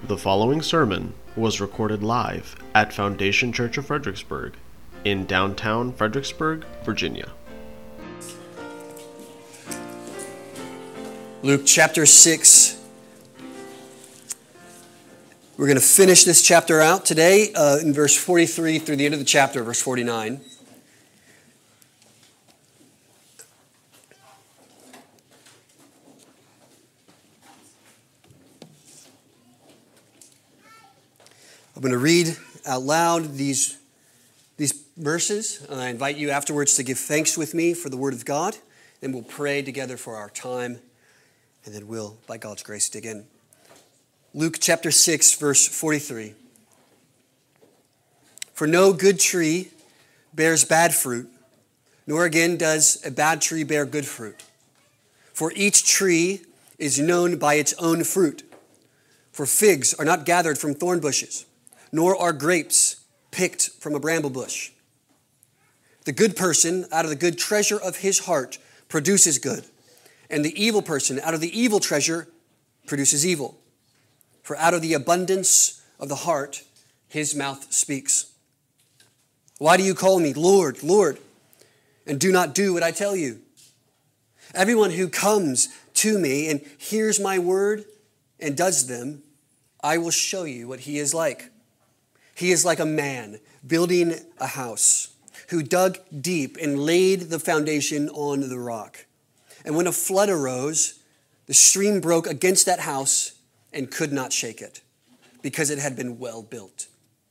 The following sermon was recorded live at Foundation Church of Fredericksburg in downtown Fredericksburg, Virginia. Luke chapter 6. We're going to finish this chapter out today in verse 43 through the end of the chapter, verse 49. I'm going to read out loud these verses, and I invite you afterwards to give thanks with me for the Word of God. Then we'll pray together for our time, and then we'll, by God's grace, dig in. Luke chapter 6, verse 43. For no good tree bears bad fruit, nor again does a bad tree bear good fruit. For each tree is known by its own fruit. For figs are not gathered from thorn bushes, nor are grapes picked from a bramble bush. The good person out of the good treasure of his heart produces good, and the evil person out of the evil treasure produces evil. For out of the abundance of the heart, his mouth speaks. Why do you call me Lord, Lord, and do not do what I tell you? Everyone who comes to me and hears my word and does them, I will show you what he is like. He is like a man building a house who dug deep and laid the foundation on the rock. And when a flood arose, the stream broke against that house and could not shake it, because it had been well built.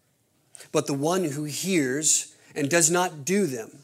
But the one who hears and does not do them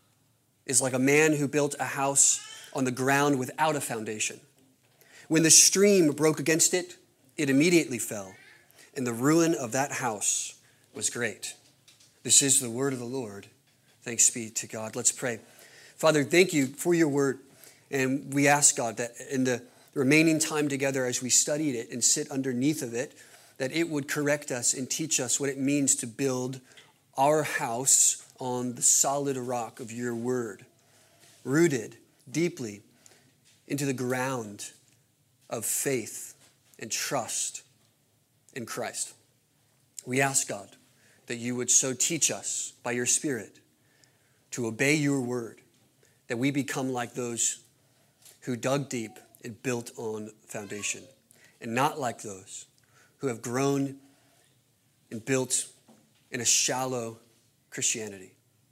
is like a man who built a house on the ground without a foundation. When the stream broke against it, it immediately fell, and the ruin of that house was great. This is the word of the Lord. Thanks be to God. Let's pray. Father, thank you for your word. And we ask, God, that in the remaining time together as we studied it and sit underneath of it, that it would correct us and teach us what it means to build our house on the solid rock of your word, rooted deeply into the ground of faith and trust in Christ. We ask, God, that you would so teach us by your Spirit to obey your word, that we become like those who dug deep and built on foundation, and not like those who have grown and built in a shallow Christianity.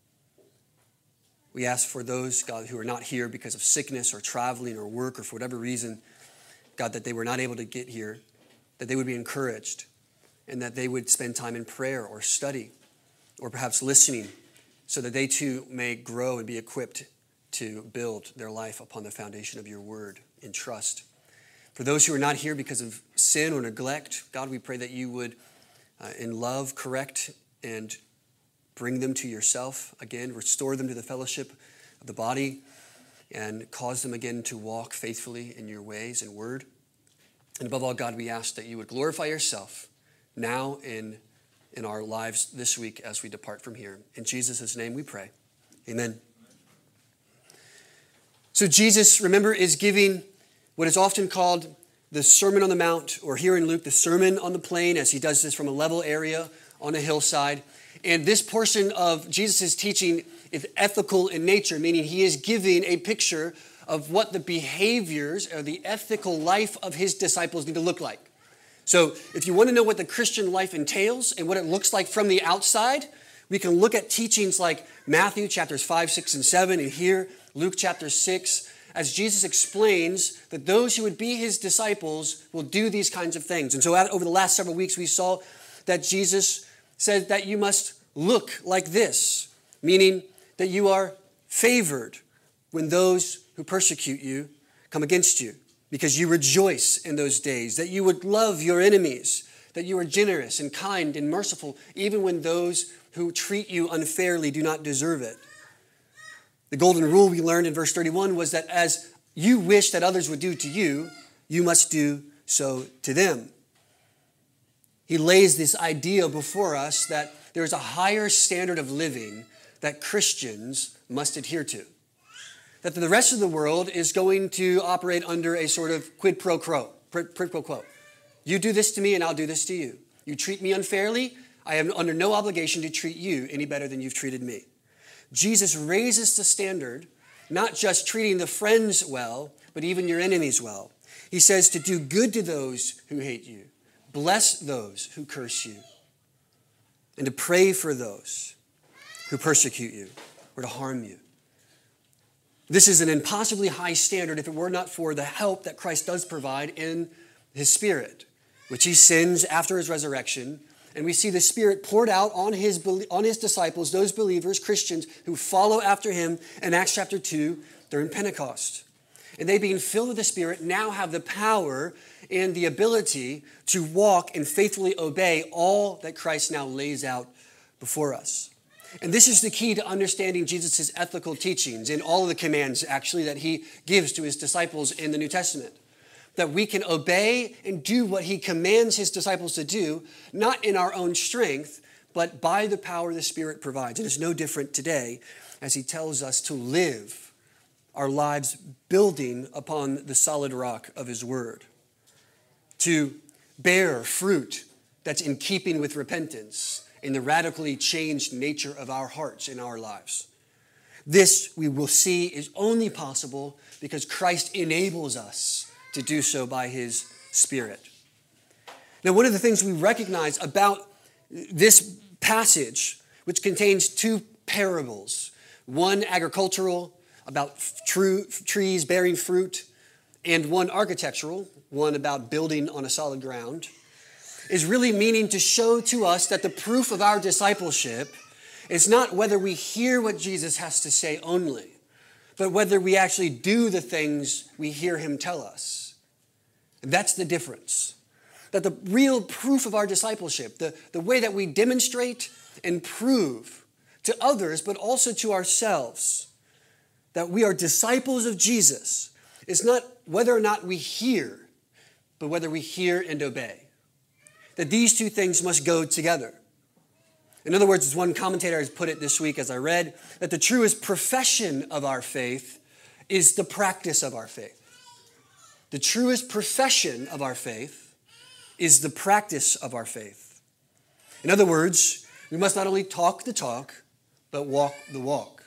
We ask for those, God, who are not here because of sickness or traveling or work or for whatever reason, God, that they were not able to get here, that they would be encouraged, and that they would spend time in prayer or study or perhaps listening so that they too may grow and be equipped to build their life upon the foundation of your word in trust. For those who are not here because of sin or neglect, God, we pray that you would, in love, correct and bring them to yourself again, restore them to the fellowship of the body, and cause them again to walk faithfully in your ways and word. And above all, God, we ask that you would glorify yourself now in our lives this week as we depart from here. In Jesus' name we pray. Amen. So Jesus, remember, is giving what is often called the Sermon on the Mount, or here in Luke, the Sermon on the Plain, as he does this from a level area on a hillside. And this portion of Jesus' teaching is ethical in nature, meaning he is giving a picture of what the behaviors or the ethical life of his disciples need to look like. So if you want to know what the Christian life entails and what it looks like from the outside, we can look at teachings like Matthew chapters 5, 6, and 7, and here Luke chapter 6, as Jesus explains that those who would be his disciples will do these kinds of things. And so over the last several weeks, we saw that Jesus said that you must look like this, meaning that you are favored when those who persecute you come against you, because you rejoice in those days, that you would love your enemies, that you are generous and kind and merciful, even when those who treat you unfairly do not deserve it. The golden rule we learned in verse 31 was that as you wish that others would do to you, you must do so to them. He lays this idea before us that there's a higher standard of living that Christians must adhere to. That the rest of the world is going to operate under a sort of quid pro quo. You do this to me and I'll do this to you. You treat me unfairly, I am under no obligation to treat you any better than you've treated me. Jesus raises the standard, not just treating the friends well, but even your enemies well. He says to do good to those who hate you, bless those who curse you, and to pray for those who persecute you or to harm you. This is an impossibly high standard if it were not for the help that Christ does provide in his Spirit, which he sends after his resurrection. And we see the Spirit poured out on his disciples, those believers, Christians, who follow after him in Acts chapter 2 during Pentecost. And they, being filled with the Spirit, now have the power and the ability to walk and faithfully obey all that Christ now lays out before us. And this is the key to understanding Jesus' ethical teachings and all of the commands, actually, that he gives to his disciples in the New Testament. That we can obey and do what he commands his disciples to do, not in our own strength, but by the power the Spirit provides. It is no different today as he tells us to live our lives building upon the solid rock of his word. To bear fruit that's in keeping with repentance in the radically changed nature of our hearts in our lives. This, we will see, is only possible because Christ enables us to do so by his Spirit. Now, one of the things we recognize about this passage, which contains two parables, one agricultural, about trees bearing fruit, and one architectural, one about building on a solid ground, is really meaning to show to us that the proof of our discipleship is not whether we hear what Jesus has to say only, but whether we actually do the things we hear him tell us. And that's the difference. That the real proof of our discipleship, the way that we demonstrate and prove to others, but also to ourselves, that we are disciples of Jesus, is not whether or not we hear, but whether we hear and obey. That these two things must go together. In other words, as one commentator has put it this week as I read, that the truest profession of our faith is the practice of our faith. The truest profession of our faith is the practice of our faith. In other words, we must not only talk the talk, but walk the walk.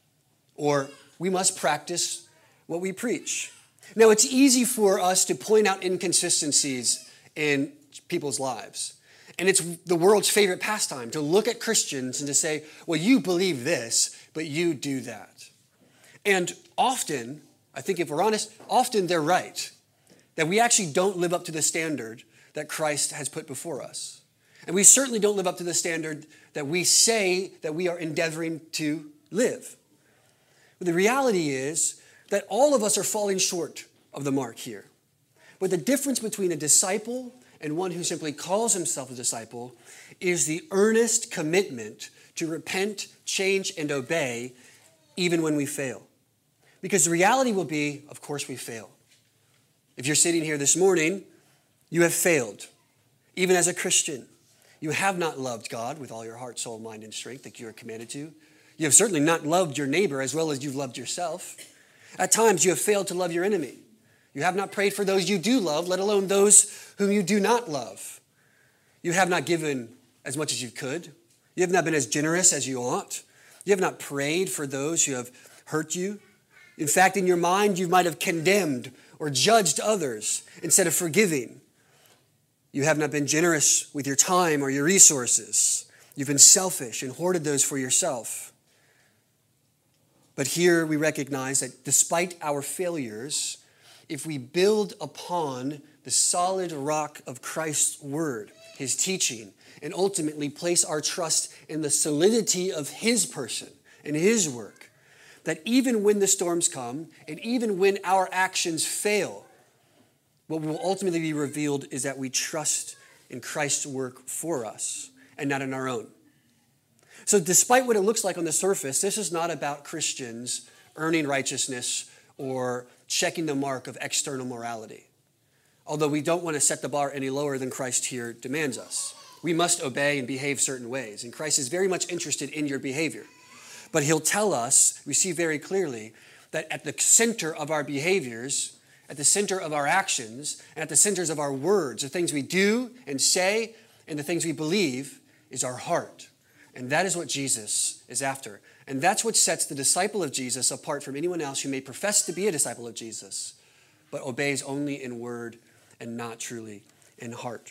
Or we must practice what we preach. Now, it's easy for us to point out inconsistencies in people's lives. And it's the world's favorite pastime to look at Christians and to say, well, you believe this, but you do that. And often, I think if we're honest, often they're right. That we actually don't live up to the standard that Christ has put before us. And we certainly don't live up to the standard that we say that we are endeavoring to live. But the reality is that all of us are falling short of the mark here. But the difference between a disciple and one who simply calls himself a disciple is the earnest commitment to repent, change, and obey even when we fail. Because the reality will be, of course, we fail. If you're sitting here this morning, you have failed. Even as a Christian, you have not loved God with all your heart, soul, mind, and strength that you are commanded to. You have certainly not loved your neighbor as well as you've loved yourself. At times, you have failed to love your enemy. You have not prayed for those you do love, let alone those whom you do not love. You have not given as much as you could. You have not been as generous as you ought. You have not prayed for those who have hurt you. In fact, in your mind, you might have condemned or judged others instead of forgiving. You have not been generous with your time or your resources. You've been selfish and hoarded those for yourself. But here we recognize that despite our failures, if we build upon the solid rock of Christ's word, his teaching, and ultimately place our trust in the solidity of his person and his work, that even when the storms come and even when our actions fail, what will ultimately be revealed is that we trust in Christ's work for us and not in our own. So despite what it looks like on the surface, this is not about Christians earning righteousness or checking the mark of external morality. Although we don't want to set the bar any lower than Christ here demands us. We must obey and behave certain ways, and Christ is very much interested in your behavior. But he'll tell us, we see very clearly, that at the center of our behaviors at the center of our actions, and at the centers of our words, the things we do and say, and the things we believe, is our heart. And that is what Jesus is after. And that's what sets the disciple of Jesus apart from anyone else who may profess to be a disciple of Jesus, but obeys only in word and not truly in heart.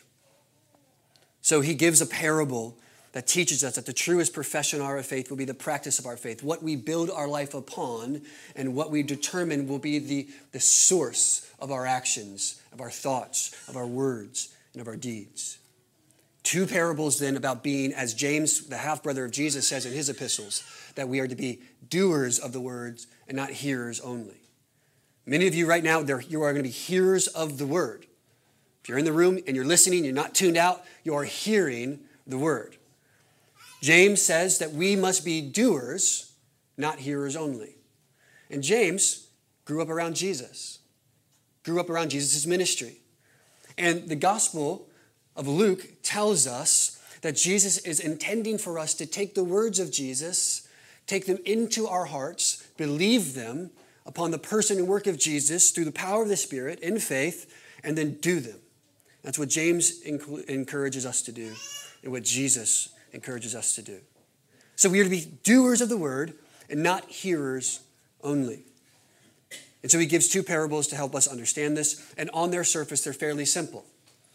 So he gives a parable that teaches us that the truest profession of our faith will be the practice of our faith, what we build our life upon, and what we determine will be the source of our actions, of our thoughts, of our words, and of our deeds. Two parables then about being, as James, the half-brother of Jesus, says in his epistles, that we are to be doers of the words and not hearers only. Many of you right now, you are going to be hearers of the word. If you're in the room and you're listening, you're not tuned out, you are hearing the word. James says that we must be doers, not hearers only. And James grew up around Jesus, grew up around Jesus' ministry. And the Gospel of Luke tells us that Jesus is intending for us to take the words of Jesus, take them into our hearts, believe them upon the person and work of Jesus through the power of the Spirit in faith, and then do them. That's what James encourages us to do and what Jesus encourages us to do. So we are to be doers of the word and not hearers only. And so he gives two parables to help us understand this. And on their surface, they're fairly simple.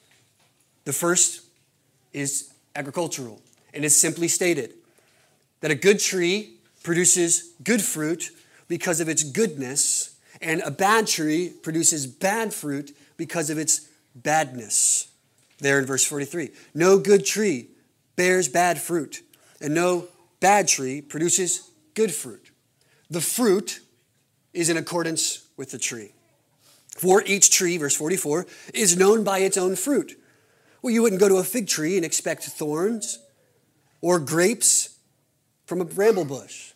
The first is agricultural, and it's simply stated that a good tree produces good fruit because of its goodness, and a bad tree produces bad fruit because of its badness. There in verse 43. No good tree bears bad fruit, and no bad tree produces good fruit. The fruit is in accordance with the tree. For each tree, verse 44, is known by its own fruit. Well, you wouldn't go to a fig tree and expect thorns or grapes from a bramble bush.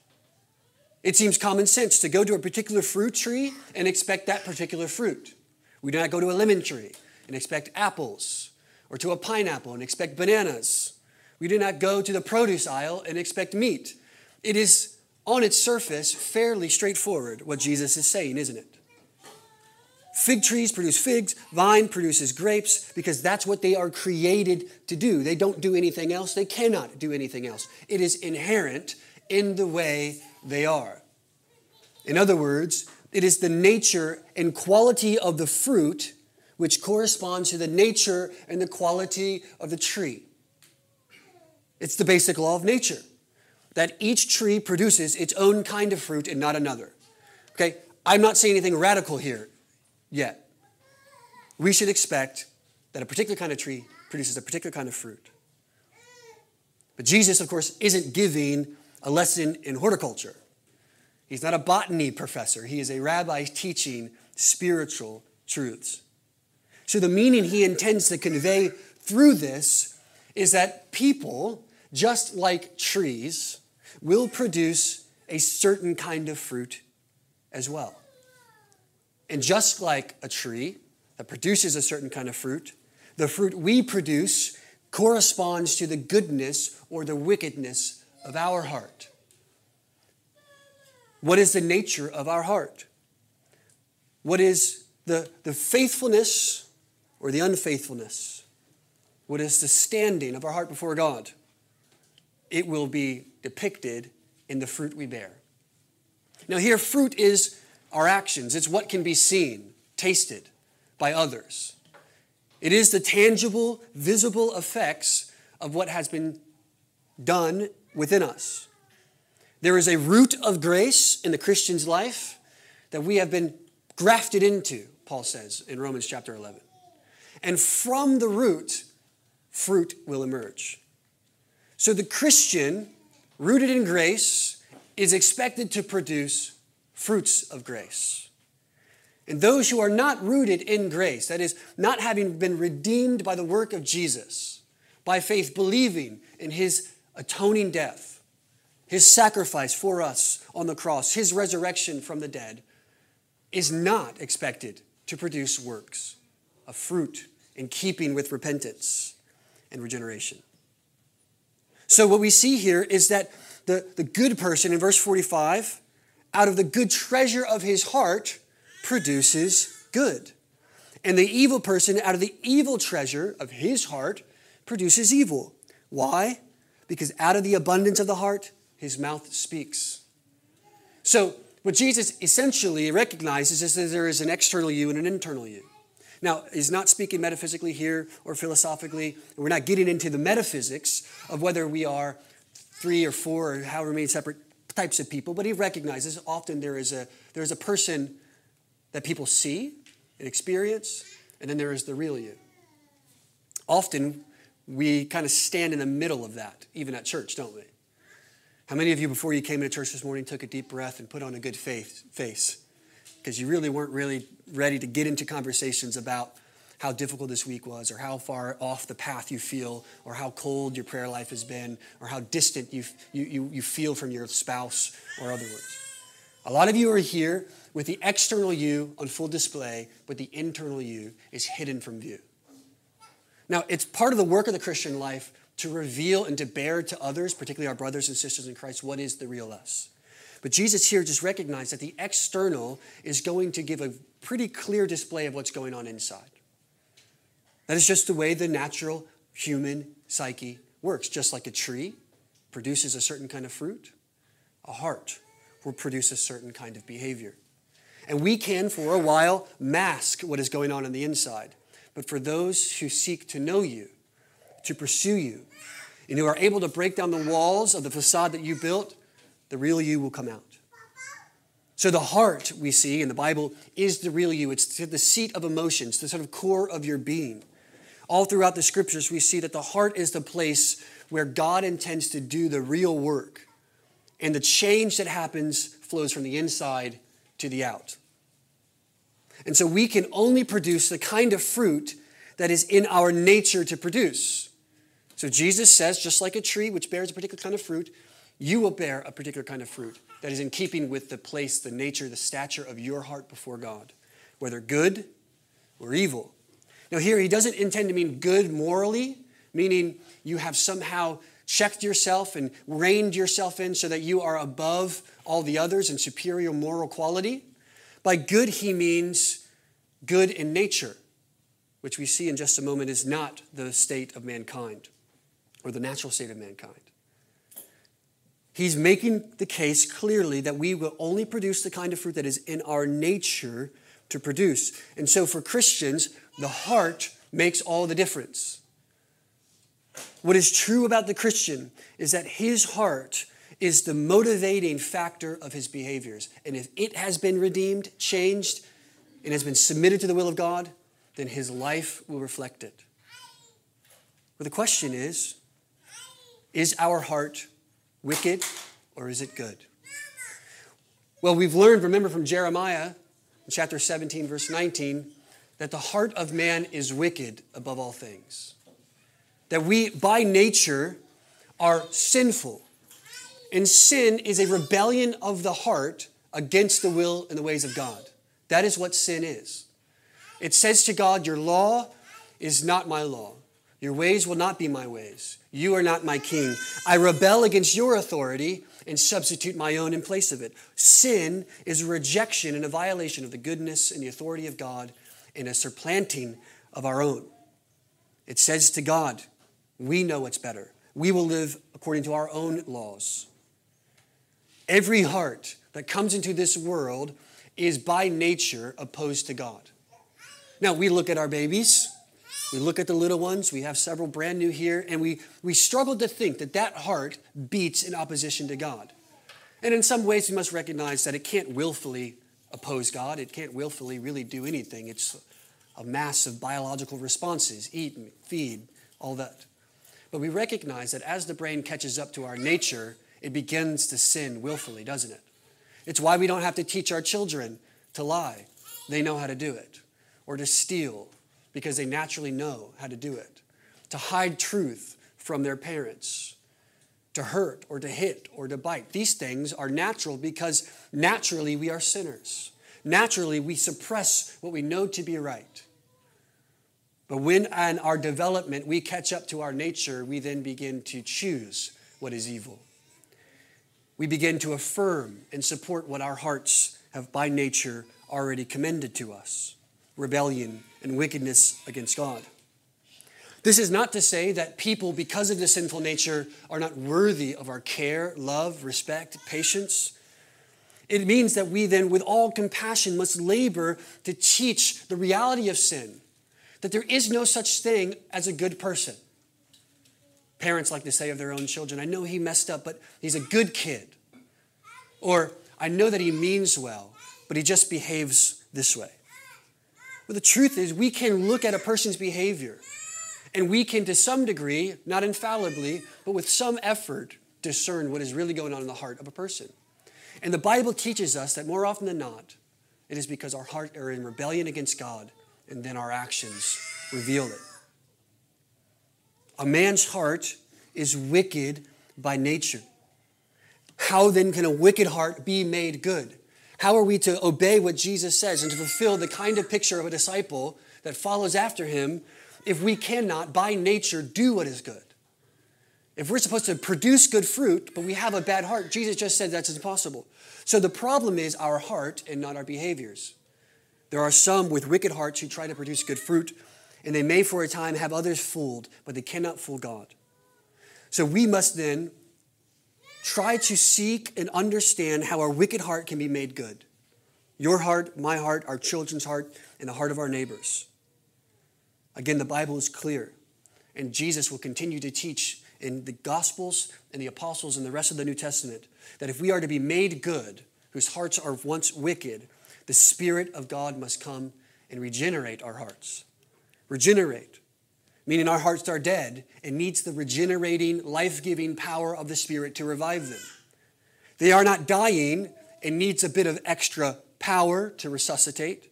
It seems common sense to go to a particular fruit tree and expect that particular fruit. We do not go to a lemon tree and expect apples, or to a pineapple and expect bananas. We do not go to the produce aisle and expect meat. It is, on its surface, fairly straightforward what Jesus is saying, isn't it? Fig trees produce figs, vine produces grapes, because that's what they are created to do. They don't do anything else. They cannot do anything else. It is inherent in the way they are. In other words, it is the nature and quality of the fruit which corresponds to the nature and the quality of the tree. It's the basic law of nature, that each tree produces its own kind of fruit and not another. Okay, I'm not saying anything radical here yet. We should expect that a particular kind of tree produces a particular kind of fruit. But Jesus, of course, isn't giving a lesson in horticulture. He's not a botany professor. He is a rabbi teaching spiritual truths. So the meaning he intends to convey through this is that people, just like trees, will produce a certain kind of fruit as well. And just like a tree that produces a certain kind of fruit, the fruit we produce corresponds to the goodness or the wickedness of our heart. What is the nature of our heart? What is the faithfulness or the unfaithfulness? What is the standing of our heart before God? It will be depicted in the fruit we bear. Now here, fruit is our actions. It's what can be seen, tasted by others. It is the tangible, visible effects of what has been done within us. There is a root of grace in the Christian's life that we have been grafted into, Paul says in Romans chapter 11. And from the root, fruit will emerge. So the Christian, rooted in grace, is expected to produce fruits of grace. And those who are not rooted in grace, that is, not having been redeemed by the work of Jesus, by faith believing in his atoning death, his sacrifice for us on the cross, his resurrection from the dead, is not expected to produce works of fruit in keeping with repentance and regeneration. So what we see here is that the good person in verse 45, out of the good treasure of his heart, produces good. And the evil person, out of the evil treasure of his heart, produces evil. Why? Because out of the abundance of the heart, his mouth speaks. So what Jesus essentially recognizes is that there is an external you and an internal you. Now, he's not speaking metaphysically here or philosophically. We're not getting into the metaphysics of whether we are 3 or 4 or however many separate types of people, but he recognizes often there is a person that people see and experience, and then there is the real you. Often, we kind of stand in the middle of that, even at church, don't we? How many of you, before you came into church this morning, took a deep breath and put on a good face? Because you really weren't really ready to get into conversations about how difficult this week was, or how far off the path you feel, or how cold your prayer life has been, or how distant you feel from your spouse, or other words. A lot of you are here with the external you on full display, but the internal you is hidden from view. Now, it's part of the work of the Christian life to reveal and to bear to others, particularly our brothers and sisters in Christ, what is the real us. But Jesus here just recognized that the external is going to give a pretty clear display of what's going on inside. That is just the way the natural human psyche works. Just like a tree produces a certain kind of fruit, a heart will produce a certain kind of behavior. And we can, for a while, mask what is going on the inside. But for those who seek to know you, to pursue you, and who are able to break down the walls of the facade that you built, the real you will come out. So the heart, we see in the Bible, is the real you. It's the seat of emotions, the sort of core of your being. All throughout the scriptures, we see that the heart is the place where God intends to do the real work. And the change that happens flows from the inside to the out. And so we can only produce the kind of fruit that is in our nature to produce. So Jesus says, just like a tree which bears a particular kind of fruit, you will bear a particular kind of fruit that is in keeping with the place, the nature, the stature of your heart before God, whether good or evil. Now here, he doesn't intend to mean good morally, meaning you have somehow checked yourself and reined yourself in so that you are above all the others in superior moral quality. By good, he means good in nature, which we see in just a moment is not the state of mankind or the natural state of mankind. He's making the case clearly that we will only produce the kind of fruit that is in our nature to produce. And so for Christians, the heart makes all the difference. What is true about the Christian is that his heart is the motivating factor of his behaviors. And if it has been redeemed, changed, and has been submitted to the will of God, then his life will reflect it. But the question is our heart wicked or is it good? Well, we've learned, remember from Jeremiah, in chapter 17, verse 19, that the heart of man is wicked above all things. That we, by nature, are sinful. And sin is a rebellion of the heart against the will and the ways of God. That is what sin is. It says to God, your law is not my law. Your ways will not be my ways. You are not my king. I rebel against your authority and substitute my own in place of it. Sin is a rejection and a violation of the goodness and the authority of God and a supplanting of our own. It says to God, we know what's better. We will live according to our own laws. Every heart that comes into this world is by nature opposed to God. Now, we look at our babies. We look at the little ones. We have several brand new here. And we struggle to think that that heart beats in opposition to God. And in some ways, we must recognize that it can't willfully oppose God. It can't willfully really do anything. It's a mass of biological responses, eat and feed, all that. But we recognize that as the brain catches up to our nature, it begins to sin willfully, doesn't it? It's why we don't have to teach our children to lie. They know how to do it. Or to steal, because they naturally know how to do it. To hide truth from their parents. To hurt or to hit or to bite. These things are natural because naturally we are sinners. Naturally we suppress what we know to be right. But when in our development we catch up to our nature, we then begin to choose what is evil. We begin to affirm and support what our hearts have by nature already commended to us. rebellion and wickedness against God. This is not to say that people, because of the sinful nature, are not worthy of our care, love, respect, patience. It means that we then, with all compassion, must labor to teach the reality of sin, that there is no such thing as a good person. Parents like to say of their own children, I know he messed up, but he's a good kid. Or, I know that he means well, but he just behaves this way. Well, the truth is, we can look at a person's behavior, and we can, to some degree, not infallibly, but with some effort, discern what is really going on in the heart of a person. And the Bible teaches us that more often than not, it is because our heart are in rebellion against God, and then our actions reveal it. A man's heart is wicked by nature. How then can a wicked heart be made good? How are we to obey what Jesus says and to fulfill the kind of picture of a disciple that follows after him if we cannot, by nature, do what is good? If we're supposed to produce good fruit, but we have a bad heart, Jesus just said that's impossible. So the problem is our heart and not our behaviors. There are some with wicked hearts who try to produce good fruit, and they may for a time have others fooled, but they cannot fool God. So we must then try to seek and understand how our wicked heart can be made good. Your heart, my heart, our children's heart, and the heart of our neighbors. Again, the Bible is clear, and Jesus will continue to teach in the Gospels and the Apostles and the rest of the New Testament that if we are to be made good, whose hearts are once wicked, the Spirit of God must come and regenerate our hearts. Regenerate, meaning our hearts are dead and needs the regenerating, life-giving power of the Spirit to revive them. They are not dying and needs a bit of extra power to resuscitate.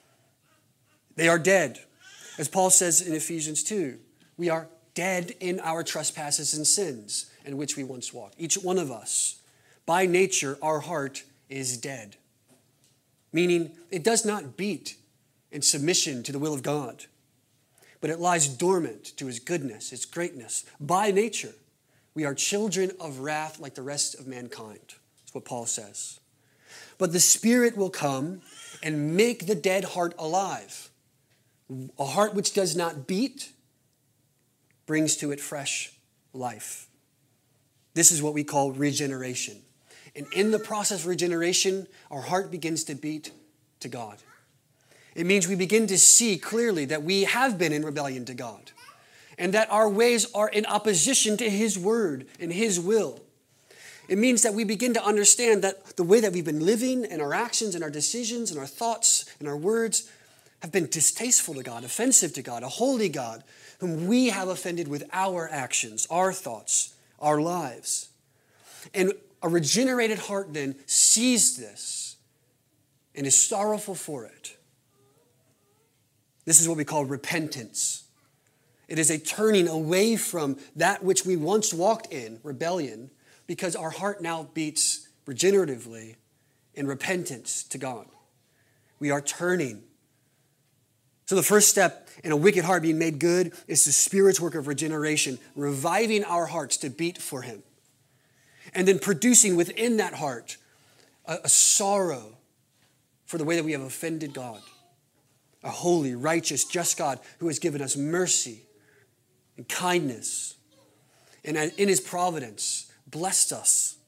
They are dead. As Paul says in Ephesians 2, we are dead in our trespasses and sins in which we once walked. Each one of us, by nature, our heart is dead. Meaning it does not beat in submission to the will of God, but it lies dormant to his goodness, his greatness. By nature, we are children of wrath like the rest of mankind. That's what Paul says. But the Spirit will come and make the dead heart alive. A heart which does not beat brings to it fresh life. This is what we call regeneration. And in the process of regeneration, our heart begins to beat to God. It means we begin to see clearly that we have been in rebellion to God and that our ways are in opposition to his word and his will. It means that we begin to understand that the way that we've been living and our actions and our decisions and our thoughts and our words have been distasteful to God, offensive to God, a holy God whom we have offended with our actions, our thoughts, our lives. And a regenerated heart then sees this and is sorrowful for it. This is what we call repentance. It is a turning away from that which we once walked in, rebellion, because our heart now beats regeneratively in repentance to God. We are turning. So the first step in a wicked heart being made good is the Spirit's work of regeneration, reviving our hearts to beat for him. And then producing within that heart a sorrow for the way that we have offended God. A holy, righteous, just God who has given us mercy and kindness. And in his providence, blessed us.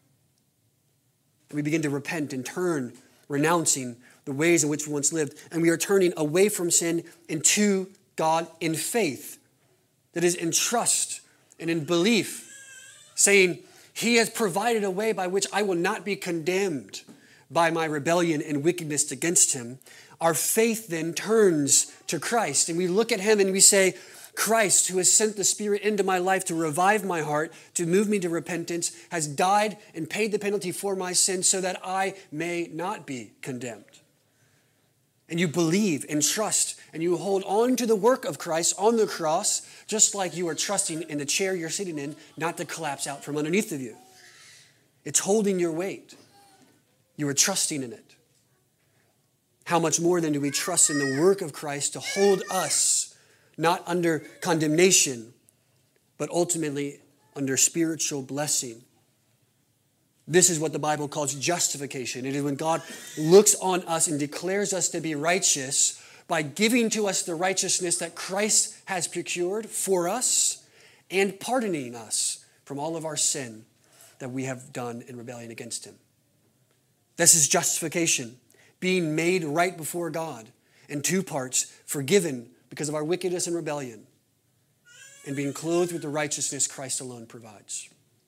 And we begin to repent and turn, renouncing the ways in which we once lived. And we are turning away from sin and to God in faith. That is, in trust and in belief. Saying, he has provided a way by which I will not be condemned by my rebellion and wickedness against him. Our faith then turns to Christ. And we look at him and we say, Christ, who has sent the Spirit into my life to revive my heart, to move me to repentance, has died and paid the penalty for my sins so that I may not be condemned. And you believe and trust and you hold on to the work of Christ on the cross, just like you are trusting in the chair you're sitting in not to collapse out from underneath of you. It's holding your weight. You are trusting in it. How much more then do we trust in the work of Christ to hold us not under condemnation, but ultimately under spiritual blessing? This is what the Bible calls justification. It is when God looks on us and declares us to be righteous by giving to us the righteousness that Christ has procured for us and pardoning us from all of our sin that we have done in rebellion against him. This is justification, being made right before God in two parts, forgiven because of our wickedness and rebellion, and being clothed with the righteousness Christ alone provides.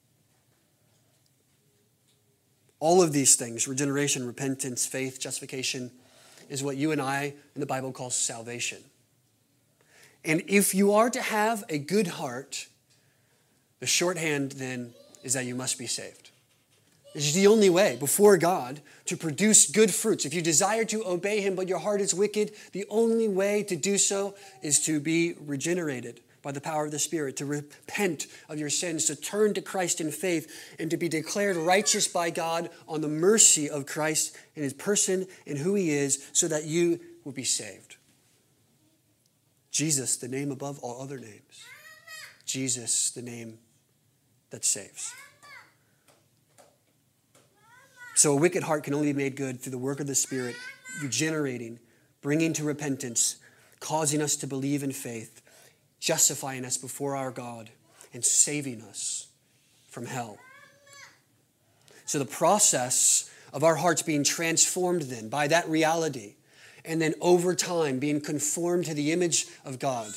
All of these things, regeneration, repentance, faith, justification, is what you and I in the Bible calls salvation. And if you are to have a good heart, the shorthand then is that you must be saved. This is the only way before God to produce good fruits. If you desire to obey him, but your heart is wicked, the only way to do so is to be regenerated by the power of the Spirit, to repent of your sins, to turn to Christ in faith, and to be declared righteous by God on the mercy of Christ in his person and who he is, so that you will be saved. Jesus, the name above all other names. Jesus, the name that saves. So a wicked heart can only be made good through the work of the Spirit, regenerating, bringing to repentance, causing us to believe in faith, justifying us before our God, and saving us from hell. So the process of our hearts being transformed then by that reality, and then over time being conformed to the image of God,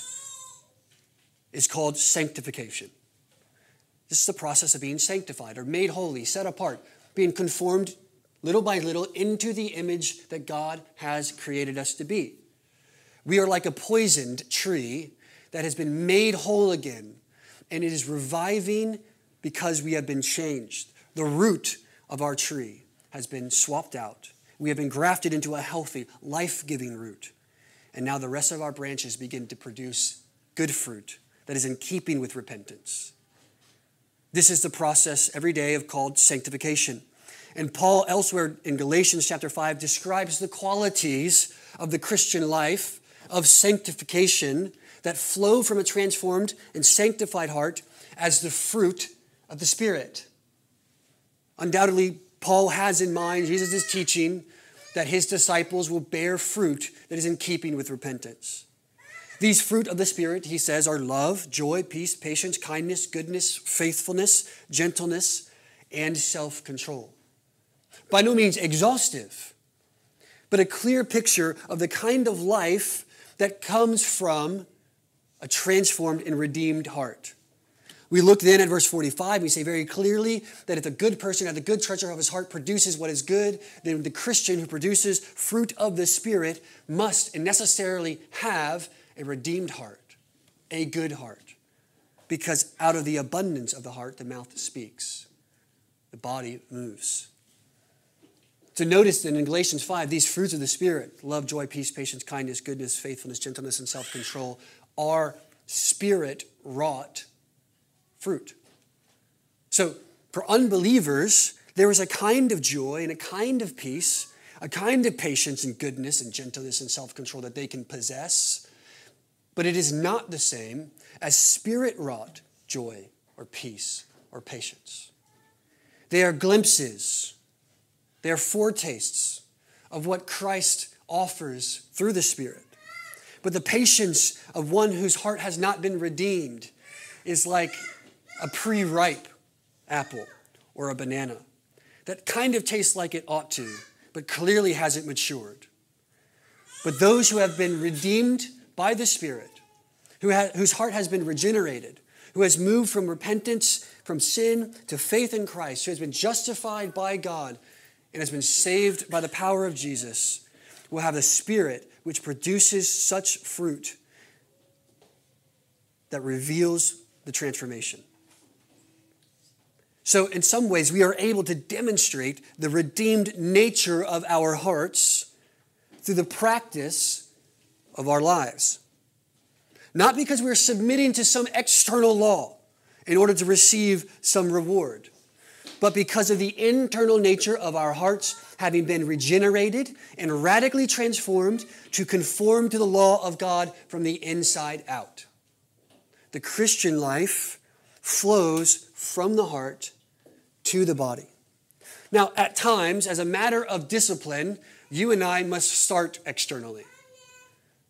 is called sanctification. This is the process of being sanctified or made holy, set apart, being conformed little by little into the image that God has created us to be. We are like a poisoned tree that has been made whole again, and it is reviving because we have been changed. The root of our tree has been swapped out. We have been grafted into a healthy, life-giving root. And now the rest of our branches begin to produce good fruit that is in keeping with repentance. This is the process every day of called sanctification. And Paul elsewhere in Galatians chapter 5 describes the qualities of the Christian life of sanctification that flow from a transformed and sanctified heart as the fruit of the Spirit. Undoubtedly, Paul has in mind, Jesus is teaching that his disciples will bear fruit that is in keeping with repentance. These fruit of the Spirit, he says, are love, joy, peace, patience, kindness, goodness, faithfulness, gentleness, and self-control. By no means exhaustive, but a clear picture of the kind of life that comes from a transformed and redeemed heart. We look then at verse 45. We say very clearly that if the good person at the good treasure of his heart produces what is good, then the Christian who produces fruit of the Spirit must and necessarily have a redeemed heart, a good heart. Because out of the abundance of the heart, the mouth speaks. The body moves. So notice then in Galatians 5, these fruits of the Spirit, love, joy, peace, patience, kindness, goodness, faithfulness, gentleness, and self-control, are Spirit-wrought fruit. So for unbelievers, there is a kind of joy and a kind of peace, a kind of patience and goodness and gentleness and self-control that they can possess, but it is not the same as Spirit-wrought joy or peace or patience. They are glimpses. They are foretastes of what Christ offers through the Spirit. But the patience of one whose heart has not been redeemed is like a pre-ripe apple or a banana that kind of tastes like it ought to, but clearly hasn't matured. But those who have been redeemed by the Spirit, whose heart has been regenerated, who has moved from repentance, from sin to faith in Christ, who has been justified by God and has been saved by the power of Jesus, will have the Spirit which produces such fruit that reveals the transformation. So in some ways, we are able to demonstrate the redeemed nature of our hearts through the practice of our lives. Not because we're submitting to some external law in order to receive some reward, but because of the internal nature of our hearts having been regenerated and radically transformed to conform to the law of God from the inside out. The Christian life flows from the heart to the body. Now, at times, as a matter of discipline, you and I must start externally.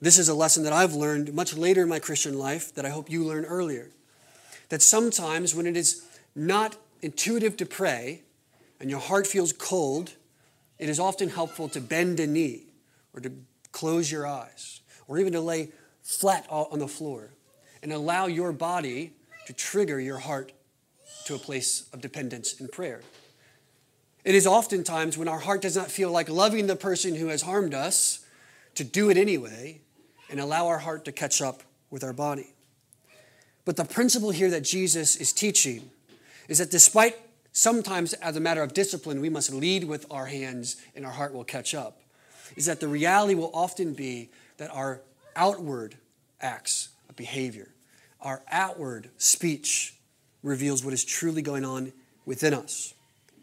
This is a lesson that I've learned much later in my Christian life that I hope you learn earlier. That sometimes when it is not intuitive to pray and your heart feels cold, it is often helpful to bend a knee or to close your eyes or even to lay flat on the floor and allow your body to trigger your heart to a place of dependence in prayer. It is oftentimes when our heart does not feel like loving the person who has harmed us to do it anyway and allow our heart to catch up with our body. But the principle here that Jesus is teaching is that despite sometimes as a matter of discipline, we must lead with our hands and our heart will catch up, is that the reality will often be that our outward acts of behavior, our outward speech reveals what is truly going on within us.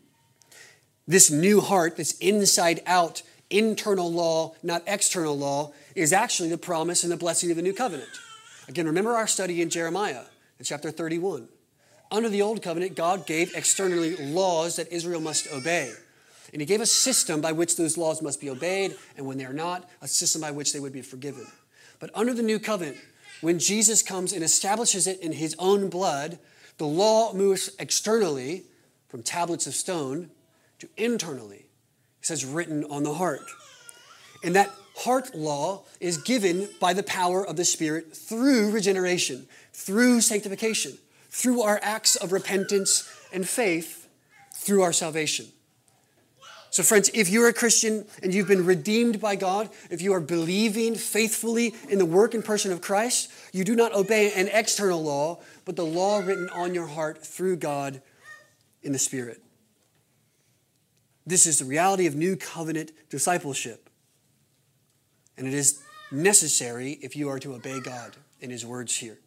This new heart, this inside out, internal law, not external law, is actually the promise and the blessing of the new covenant. Again, remember our study in Jeremiah in chapter 31. Under the old covenant, God gave externally laws that Israel must obey. And he gave a system by which those laws must be obeyed, and when they're not, a system by which they would be forgiven. But under the new covenant, when Jesus comes and establishes it in his own blood, the law moves externally from tablets of stone to internally. It says written on the heart. And that heart law is given by the power of the Spirit through regeneration, through sanctification, through our acts of repentance and faith, through our salvation. So friends, if you're a Christian and you've been redeemed by God, if you are believing faithfully in the work and person of Christ, you do not obey an external law, but the law written on your heart through God in the Spirit. This is the reality of new covenant discipleship. And it is necessary if you are to obey God in his words here.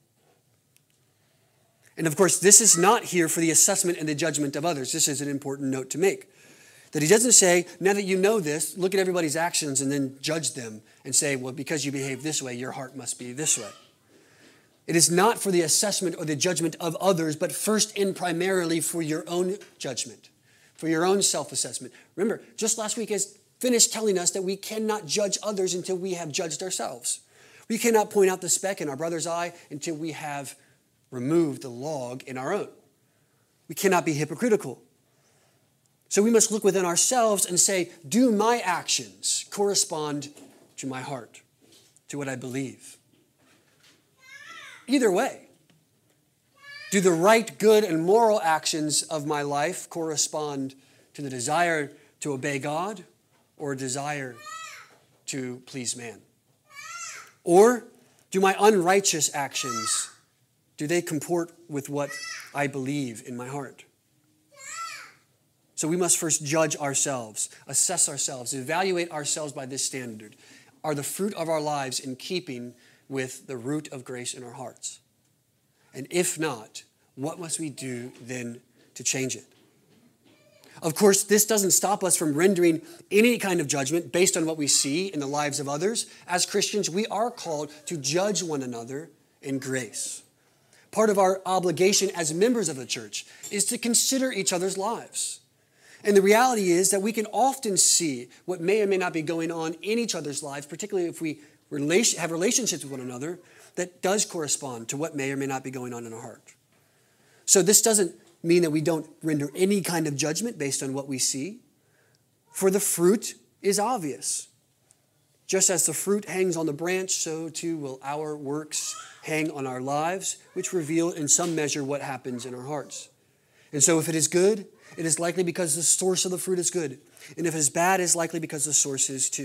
And of course, this is not here for the assessment and the judgment of others. This is an important note to make. That he doesn't say, now that you know this, look at everybody's actions and then judge them and say, well, because you behave this way, your heart must be this way. It is not for the assessment or the judgment of others, but first and primarily for your own judgment, for your own self-assessment. Remember, just last week has finished telling us that we cannot judge others until we have judged ourselves. We cannot point out the speck in our brother's eye until we have removed the log in our own. We cannot be hypocritical. So we must look within ourselves and say, do my actions correspond to my heart, to what I believe? Either way, do the right, good, and moral actions of my life correspond to the desire to obey God or a desire to please man? Or do my unrighteous actions, do they comport with what I believe in my heart? So we must first judge ourselves, assess ourselves, evaluate ourselves by this standard. Are the fruit of our lives in keeping with the root of grace in our hearts? And if not, what must we do then to change it? Of course, this doesn't stop us from rendering any kind of judgment based on what we see in the lives of others. As Christians, we are called to judge one another in grace. Part of our obligation as members of the church is to consider each other's lives. And the reality is that we can often see what may or may not be going on in each other's lives, particularly if we have relationships with one another, that does correspond to what may or may not be going on in our heart. So this doesn't mean that we don't render any kind of judgment based on what we see, for the fruit is obvious. Just as the fruit hangs on the branch, so too will our works hang on our lives, which reveal in some measure what happens in our hearts. And so if it is good, it is likely because the source of the fruit is good. And if it is bad, it is likely because the source is too.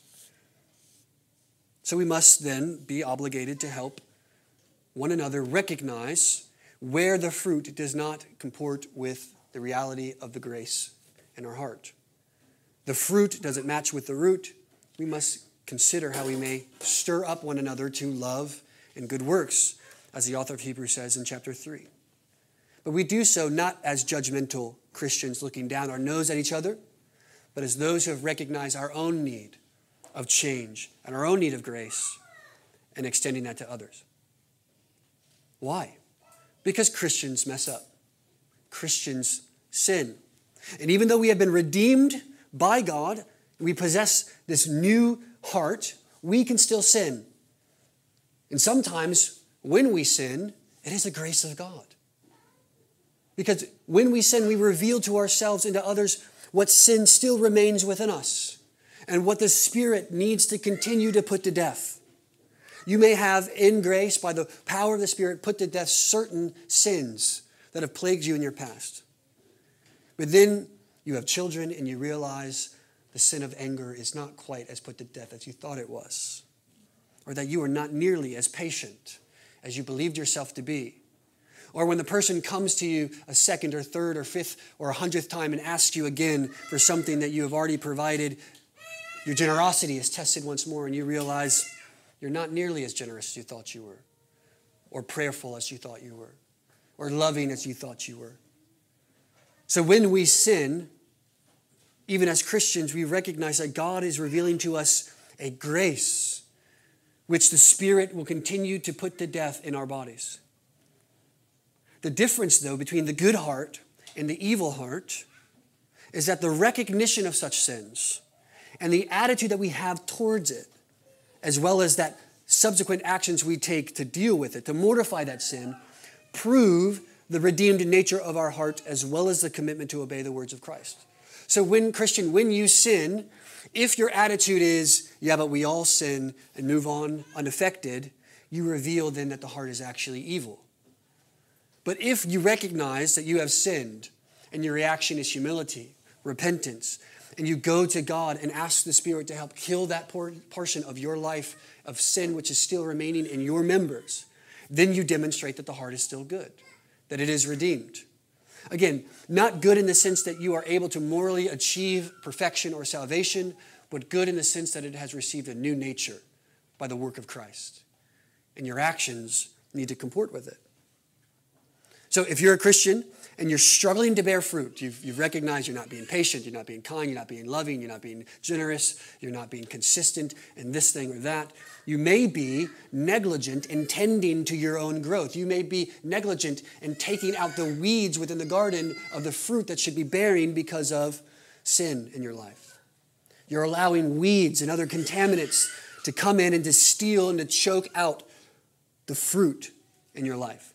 So we must then be obligated to help one another recognize where the fruit does not comport with the reality of the grace in our heart. The fruit doesn't match with the root. We must consider how we may stir up one another to love and good works, as the author of Hebrews says in chapter 3. But we do so not as judgmental Christians looking down our nose at each other, but as those who have recognized our own need of change and our own need of grace and extending that to others. Why? Because Christians mess up. Christians sin. And even though we have been redeemed by God, we possess this new heart, we can still sin. And sometimes when we sin, it is the grace of God. Because when we sin, we reveal to ourselves and to others what sin still remains within us and what the Spirit needs to continue to put to death. You may have, in grace, by the power of the Spirit, put to death certain sins that have plagued you in your past. But then you have children and you realize the sin of anger is not quite as put to death as you thought it was, or that you are not nearly as patient as you believed yourself to be. Or when the person comes to you a second or third or fifth or 100th time and asks you again for something that you have already provided, your generosity is tested once more and you realize you're not nearly as generous as you thought you were, or prayerful as you thought you were, or loving as you thought you were. So when we sin, even as Christians, we recognize that God is revealing to us a grace which the Spirit will continue to put to death in our bodies. The difference, though, between the good heart and the evil heart is that the recognition of such sins and the attitude that we have towards it, as well as that subsequent actions we take to deal with it, to mortify that sin, prove the redeemed nature of our heart as well as the commitment to obey the words of Christ. So when you sin, if your attitude is, yeah, but we all sin and move on unaffected, you reveal then that the heart is actually evil. But if you recognize that you have sinned and your reaction is humility, repentance, and you go to God and ask the Spirit to help kill that portion of your life of sin which is still remaining in your members, then you demonstrate that the heart is still good, that it is redeemed. Again, not good in the sense that you are able to morally achieve perfection or salvation, but good in the sense that it has received a new nature by the work of Christ. And your actions need to comport with it. So if you're a Christian and you're struggling to bear fruit, you've recognized you're not being patient, you're not being kind, you're not being loving, you're not being generous, you're not being consistent in this thing or that, you may be negligent in tending to your own growth. You may be negligent in taking out the weeds within the garden of the fruit that should be bearing because of sin in your life. You're allowing weeds and other contaminants to come in and to steal and to choke out the fruit in your life.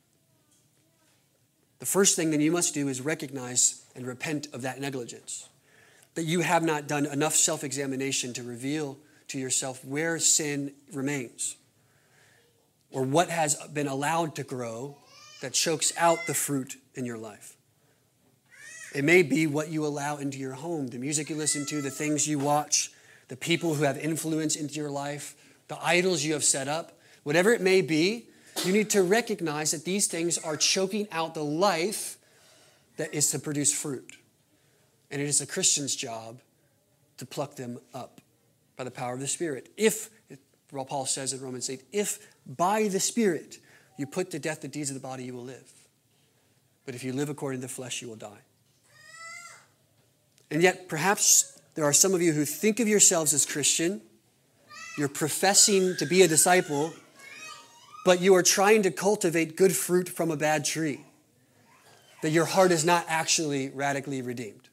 The first thing that you must do is recognize and repent of that negligence, that you have not done enough self-examination to reveal to yourself where sin remains or what has been allowed to grow that chokes out the fruit in your life. It may be what you allow into your home, the music you listen to, the things you watch, the people who have influence into your life, the idols you have set up, whatever it may be. You need to recognize that these things are choking out the life that is to produce fruit. And it is a Christian's job to pluck them up by the power of the Spirit. If, Paul says in Romans 8, if by the Spirit you put to death the deeds of the body, you will live. But if you live according to the flesh, you will die. And yet, perhaps there are some of you who think of yourselves as Christian. You're professing to be a disciple, but you are trying to cultivate good fruit from a bad tree. That your heart is not actually radically redeemed.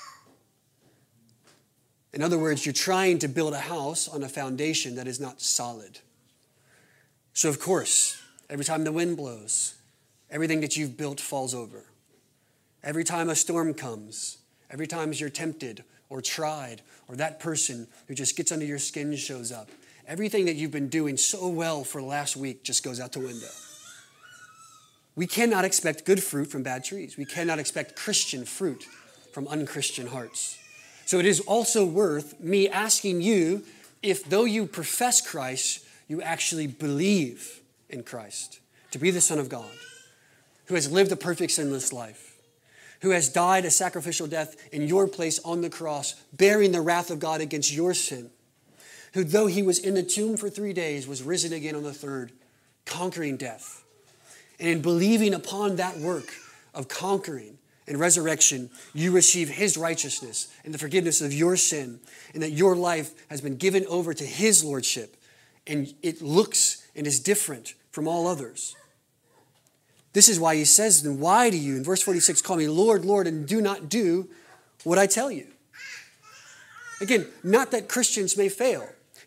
In other words, you're trying to build a house on a foundation that is not solid. So of course, every time the wind blows, everything that you've built falls over. Every time a storm comes, every time you're tempted or tried, or that person who just gets under your skin shows up, everything that you've been doing so well for the last week just goes out the window. We cannot expect good fruit from bad trees. We cannot expect Christian fruit from unchristian hearts. So it is also worth me asking you if, though you profess Christ, you actually believe in Christ to be the Son of God, who has lived a perfect sinless life, who has died a sacrificial death in your place on the cross, bearing the wrath of God against your sin, who, though he was in the tomb for 3 days, was risen again on the third, conquering death. And in believing upon that work of conquering and resurrection, you receive his righteousness and the forgiveness of your sin, and that your life has been given over to his lordship, and it looks and is different from all others. This is why he says, then why do you, in verse 46, call me Lord, Lord, and do not do what I tell you? Again, not that Christians may fail.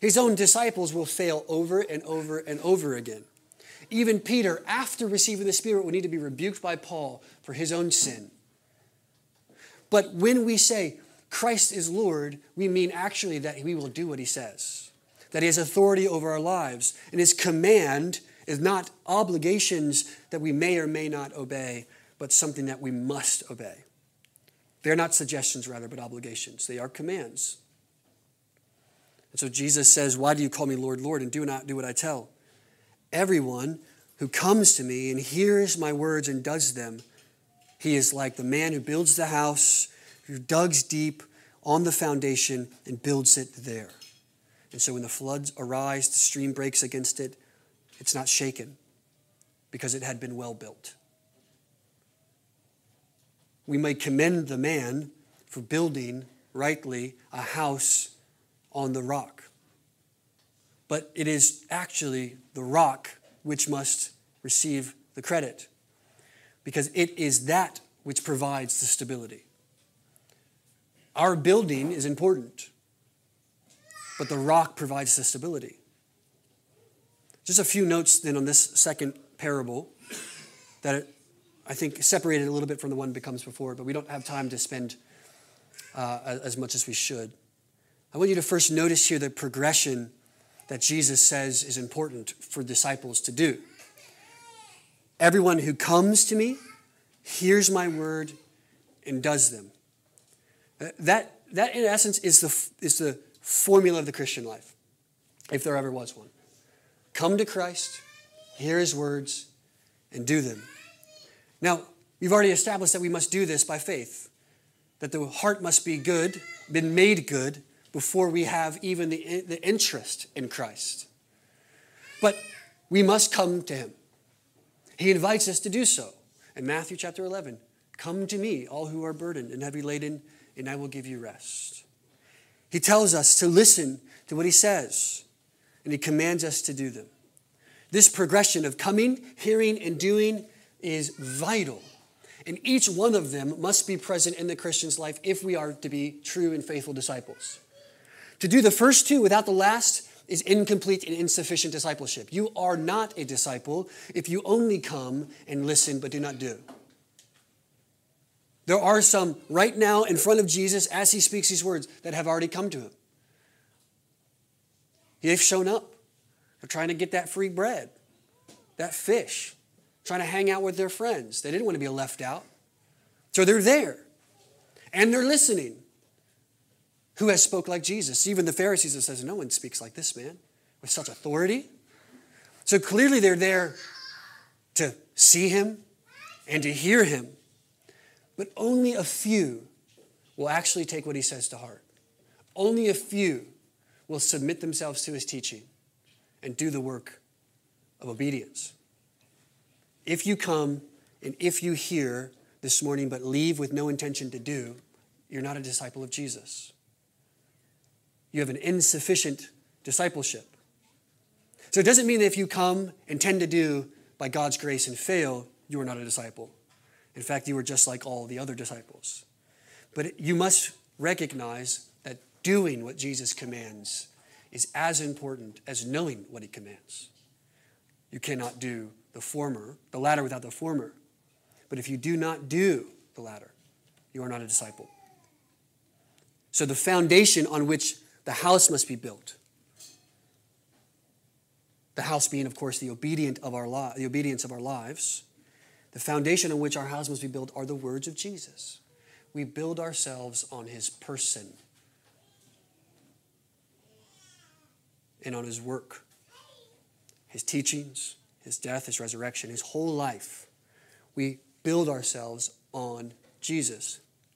His own disciples will fail over and over and over again. Even Peter, after receiving the Spirit, will need to be rebuked by Paul for his own sin. But when we say Christ is Lord, we mean actually that we will do what he says, that he has authority over our lives, and his command is not obligations that we may or may not obey, but something that we must obey. They're not suggestions, rather, but obligations. They are commands. And so Jesus says, why do you call me Lord, Lord, and do not do what I tell? Everyone who comes to me and hears my words and does them, he is like the man who builds the house, who digs deep on the foundation and builds it there. And so when the floods arise, the stream breaks against it, it's not shaken because it had been well built. We may commend the man for building rightly a house on the rock. But it is actually the rock which must receive the credit, because it is that which provides the stability. Our building is important, but the rock provides the stability. Just a few notes then on this second parable that I think separated a little bit from the one that comes before, but we don't have time to spend as much as we should. I want you to first notice here the progression that Jesus says is important for disciples to do. Everyone who comes to me, hears my word, and does them. That in essence is the formula of the Christian life, if there ever was one. Come to Christ, hear his words, and do them. Now, we've already established that we must do this by faith, that the heart must be good, been made good, before we have even the interest in Christ. But we must come to him. He invites us to do so. In Matthew chapter 11, come to me, all who are burdened and heavy laden, and I will give you rest. He tells us to listen to what he says, and he commands us to do them. This progression of coming, hearing, and doing is vital. And each one of them must be present in the Christian's life if we are to be true and faithful disciples. To do the first two without the last is incomplete and insufficient discipleship. You are not a disciple if you only come and listen but do not do. There are some right now in front of Jesus as he speaks these words that have already come to him. They've shown up. They're trying to get that free bread, that fish, trying to hang out with their friends. They didn't want to be left out. So they're there. And they're listening. Who has spoke like Jesus? Even the Pharisees that says, no one speaks like this man with such authority. So clearly they're there to see him and to hear him. But only a few will actually take what he says to heart. Only a few will submit themselves to his teaching and do the work of obedience. If you come and if you hear this morning but leave with no intention to do, you're not a disciple of Jesus. You have an insufficient discipleship. So it doesn't mean that if you come and tend to do by God's grace and fail, you are not a disciple. In fact, you are just like all the other disciples. But you must recognize that doing what Jesus commands is as important as knowing what he commands. You cannot do the latter without the former. But if you do not do the latter, you are not a disciple. So the foundation on which the house must be built. The house being, of course, the obedience of our lives. The foundation on which our house must be built are the words of Jesus. We build ourselves on his person and on his work, his teachings, his death, his resurrection, his whole life. We build ourselves on Jesus.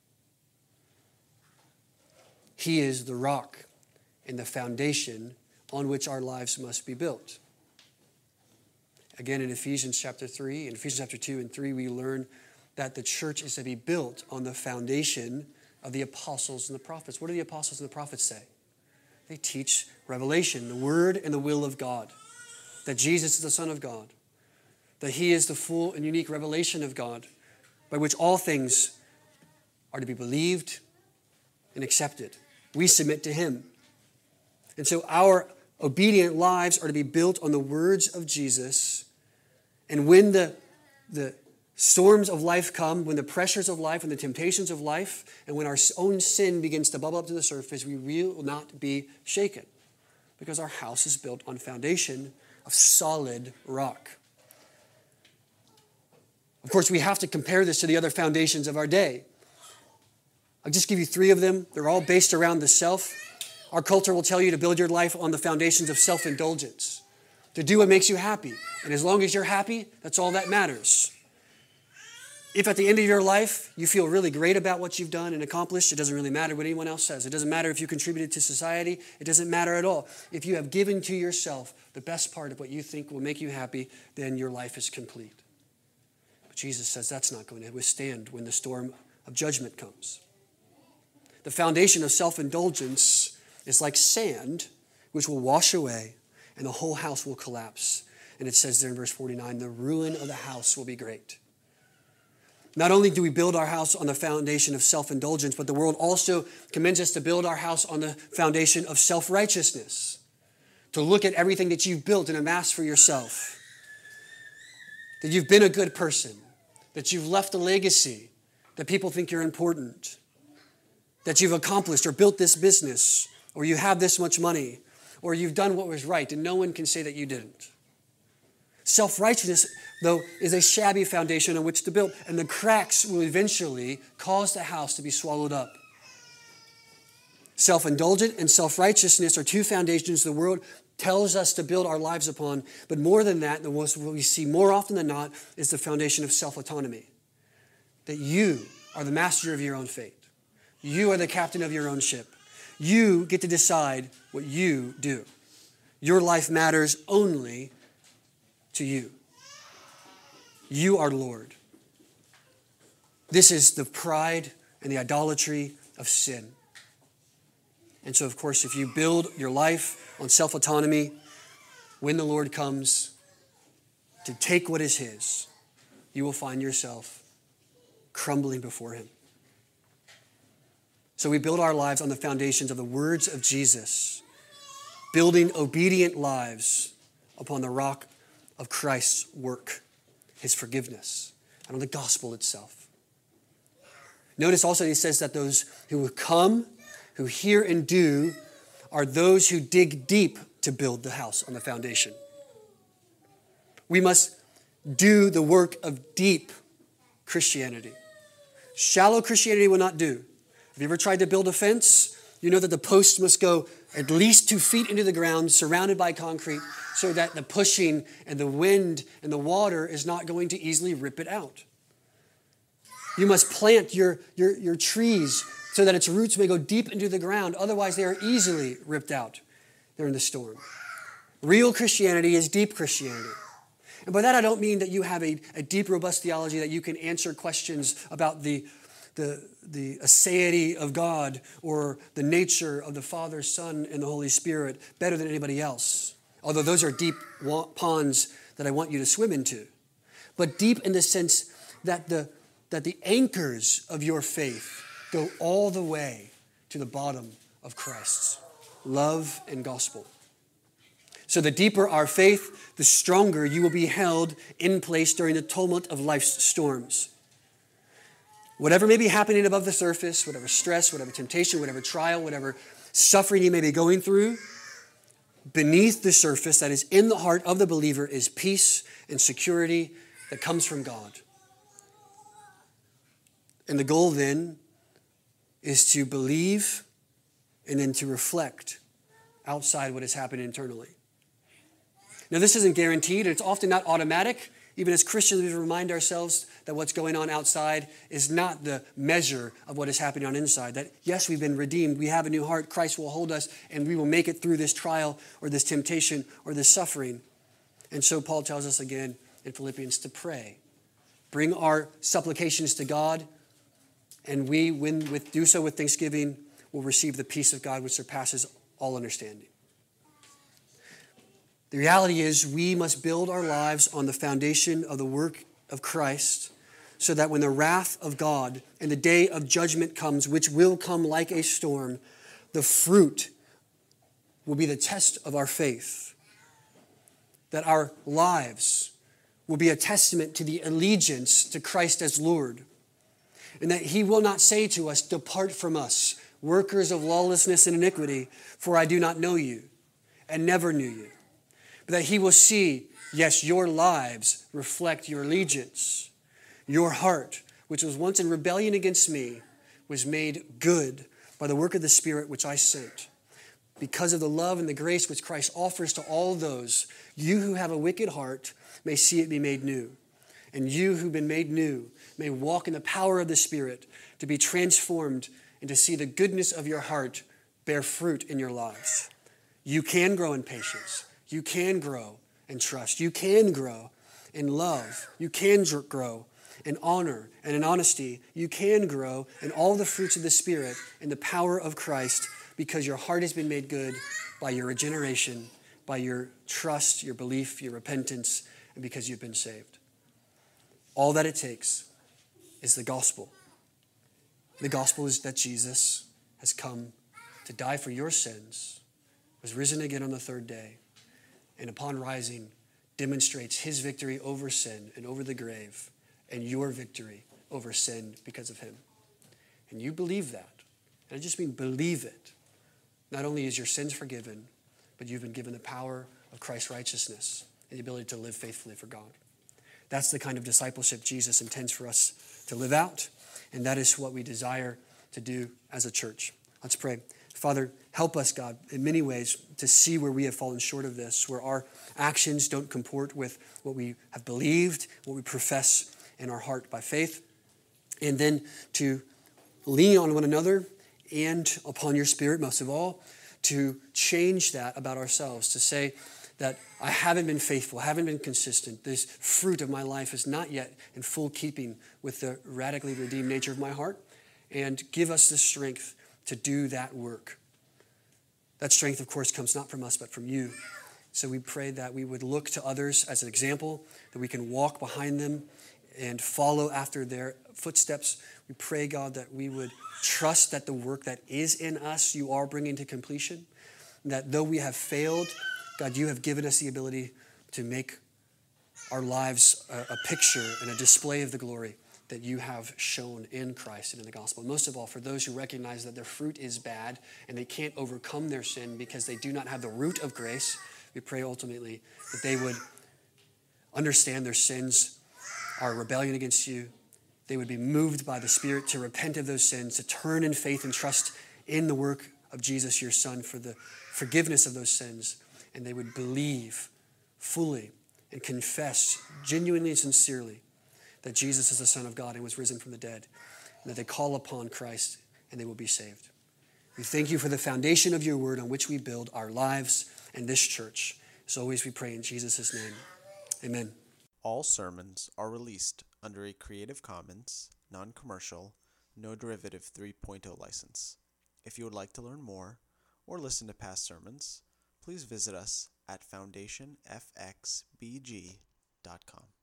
He is the rock and the foundation on which our lives must be built. Again, in Ephesians chapter 3, in Ephesians chapter 2 and 3, we learn that the church is to be built on the foundation of the apostles and the prophets. What do the apostles and the prophets say? They teach revelation, the word and the will of God, that Jesus is the Son of God, that he is the full and unique revelation of God, by which all things are to be believed and accepted. We submit to him. And so our Obedient lives are to be built on the words of Jesus. And when the storms of life come, when the pressures of life and the temptations of life, and when our own sin begins to bubble up to the surface, we will not be shaken because our house is built on a foundation of solid rock. Of course, we have to compare this to the other foundations of our day. I'll just give you 3 of them. They're all based around the self. Our culture will tell you to build your life on the foundations of self-indulgence, to do what makes you happy. And as long as you're happy, that's all that matters. If at the end of your life you feel really great about what you've done and accomplished, it doesn't really matter what anyone else says. It doesn't matter if you contributed to society. It doesn't matter at all. If you have given to yourself the best part of what you think will make you happy, then your life is complete. But Jesus says that's not going to withstand when the storm of judgment comes. The foundation of self-indulgence is like sand, which will wash away, and the whole house will collapse. And it says there in verse 49, the ruin of the house will be great. Not only do we build our house on the foundation of self-indulgence, but the world also commends us to build our house on the foundation of self-righteousness, to look at everything that you've built and amassed for yourself, that you've been a good person, that you've left a legacy, that people think you're important, that you've accomplished or built this business, or you have this much money, or you've done what was right, and no one can say that you didn't. Self-righteousness, though, is a shabby foundation on which to build, and the cracks will eventually cause the house to be swallowed up. Self-indulgent and self-righteousness are 2 foundations the world tells us to build our lives upon, but more than that, what we see more often than not is the foundation of self-autonomy, that you are the master of your own fate. You are the captain of your own ship. You get to decide what you do. Your life matters only to you. You are Lord. This is the pride and the idolatry of sin. And so, of course, if you build your life on self-autonomy, when the Lord comes to take what is his, you will find yourself crumbling before him. So we build our lives on the foundations of the words of Jesus, building obedient lives upon the rock of Christ's work, his forgiveness, and on the gospel itself. Notice also he says that those who come, who hear and do, are those who dig deep to build the house on the foundation. We must do the work of deep Christianity. Shallow Christianity will not do. Have you ever tried to build a fence? You know that the posts must go at least 2 feet into the ground, surrounded by concrete, so that the pushing and the wind and the water is not going to easily rip it out. You must plant your trees so that its roots may go deep into the ground. Otherwise, they are easily ripped out during the storm. Real Christianity is deep Christianity. And by that, I don't mean that you have a deep, robust theology that you can answer questions about the aseity of God or the nature of the Father, Son, and the Holy Spirit better than anybody else. Although those are deep ponds that I want you to swim into. But deep in the sense that the anchors of your faith go all the way to the bottom of Christ's love and gospel. So the deeper our faith, the stronger you will be held in place during the tumult of life's storms. Whatever may be happening above the surface, whatever stress, whatever temptation, whatever trial, whatever suffering you may be going through, beneath the surface that is in the heart of the believer is peace and security that comes from God. And the goal then is to believe and then to reflect outside what is happening internally. Now, this isn't guaranteed. It's often not automatic. Even as Christians, we remind ourselves that what's going on outside is not the measure of what is happening on inside. That, yes, we've been redeemed. We have a new heart. Christ will hold us, and we will make it through this trial or this temptation or this suffering. And so Paul tells us again in Philippians to pray. Bring our supplications to God, and we, when we do so with thanksgiving, will receive the peace of God which surpasses all understanding. The reality is we must build our lives on the foundation of the work of Christ so that when the wrath of God and the day of judgment comes, which will come like a storm, the fruit will be the test of our faith, that our lives will be a testament to the allegiance to Christ as Lord, and that he will not say to us, "Depart from us, workers of lawlessness and iniquity, for I do not know you and never knew you." But that he will see, yes, your lives reflect your allegiance. Your heart, which was once in rebellion against me, was made good by the work of the Spirit which I sent. Because of the love and the grace which Christ offers to all those, you who have a wicked heart may see it be made new. And you who've been made new may walk in the power of the Spirit to be transformed and to see the goodness of your heart bear fruit in your lives. You can grow in patience. You can grow in trust. You can grow in love. You can grow in honor and in honesty. You can grow in all the fruits of the Spirit in the power of Christ, because your heart has been made good by your regeneration, by your trust, your belief, your repentance, and because you've been saved. All that it takes is the gospel. The gospel is that Jesus has come to die for your sins, was risen again on the third day, and upon rising demonstrates his victory over sin and over the grave, and your victory over sin because of him. And you believe that. And I just mean believe it. Not only is your sins forgiven, but you've been given the power of Christ's righteousness and the ability to live faithfully for God. That's the kind of discipleship Jesus intends for us to live out, and that is what we desire to do as a church. Let's pray. Father, help us, God, in many ways to see where we have fallen short of this, where our actions don't comport with what we have believed, what we profess in our heart by faith, and then to lean on one another and upon your Spirit, most of all, to change that about ourselves, to say that I haven't been faithful, haven't been consistent. This fruit of my life is not yet in full keeping with the radically redeemed nature of my heart, and give us the strength to do that work. That strength, of course, comes not from us, but from you. So we pray that we would look to others as an example, that we can walk behind them and follow after their footsteps. We pray, God, that we would trust that the work that is in us, you are bringing to completion. And that though we have failed, God, you have given us the ability to make our lives a picture and a display of the glory that you have shown in Christ and in the gospel. And most of all, for those who recognize that their fruit is bad and they can't overcome their sin because they do not have the root of grace, we pray ultimately that they would understand their sins are a rebellion against you. They would be moved by the Spirit to repent of those sins, to turn in faith and trust in the work of Jesus, your Son, for the forgiveness of those sins. And they would believe fully and confess genuinely and sincerely that Jesus is the Son of God and was risen from the dead, and that they call upon Christ and they will be saved. We thank you for the foundation of your word on which we build our lives and this church. As always, we pray in Jesus' name. Amen. All sermons are released under a Creative Commons, non-commercial, no derivative 3.0 license. If you would like to learn more or listen to past sermons, please visit us at foundationfxbg.com.